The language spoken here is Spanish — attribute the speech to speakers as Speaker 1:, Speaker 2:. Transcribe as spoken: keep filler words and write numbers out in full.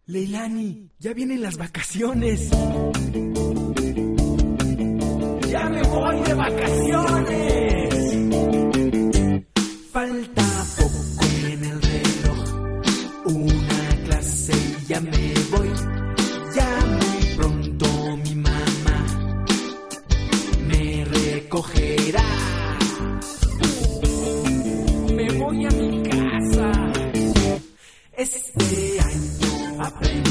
Speaker 1: Leilani, ya vienen las vacaciones. ¡Ya me voy de vacaciones! Falta poco en el reloj, una clase y ya me voy. Ya muy pronto mi mamá me recogerá. Me voy a mi casa. Este año aprendí